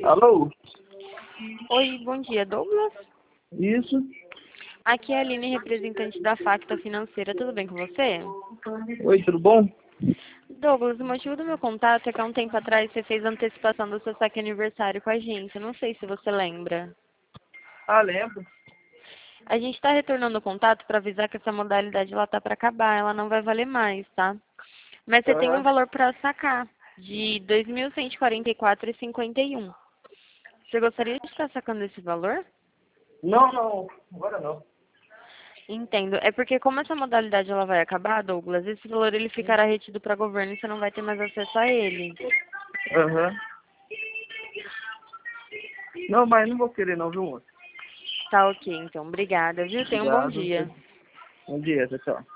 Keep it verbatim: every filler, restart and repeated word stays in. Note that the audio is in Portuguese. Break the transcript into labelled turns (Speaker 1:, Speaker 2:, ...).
Speaker 1: Alô?
Speaker 2: Oi, bom dia, Douglas.
Speaker 1: Isso?
Speaker 2: Aqui é a Aline, representante da Facta Financeira. Tudo bem com você?
Speaker 1: Oi, tudo bom?
Speaker 2: Douglas, o motivo do meu contato é que há um tempo atrás você fez a antecipação do seu saque aniversário com a gente. Eu não sei se você lembra.
Speaker 1: Ah, lembro.
Speaker 2: A gente está retornando o contato para avisar que essa modalidade ela tá para acabar. Ela não vai valer mais, tá? Mas você tem um
Speaker 1: Aham.
Speaker 2: valor para sacar de dois mil cento e quarenta e quatro reais e cinquenta e um. Você gostaria de estar sacando esse valor?
Speaker 1: Não, não. Agora não.
Speaker 2: Entendo. É porque como essa modalidade ela vai acabar, Douglas, esse valor ele ficará retido para governo e você não vai ter mais acesso a ele.
Speaker 1: Aham. Não, mas não vou querer não, viu, moço?
Speaker 2: Tá ok, então. Obrigada, viu? Tenha um bom
Speaker 1: Obrigado.
Speaker 2: dia.
Speaker 1: Bom dia, tchau, tchau.